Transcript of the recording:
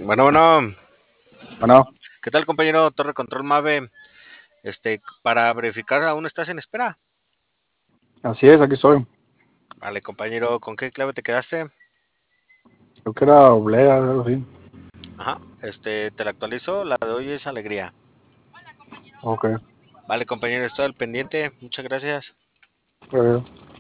Bueno, bueno, Bueno, ¿qué tal, compañero? Torre Control Mave, para verificar, ¿aún estás en espera? así es, aquí estoy. Vale, compañero, ¿con qué clave te quedaste? Creo que era oblea, algo así. Ajá, te la actualizo, la de hoy es alegría. Ok. Vale, compañero, estoy al pendiente, muchas gracias. Eh,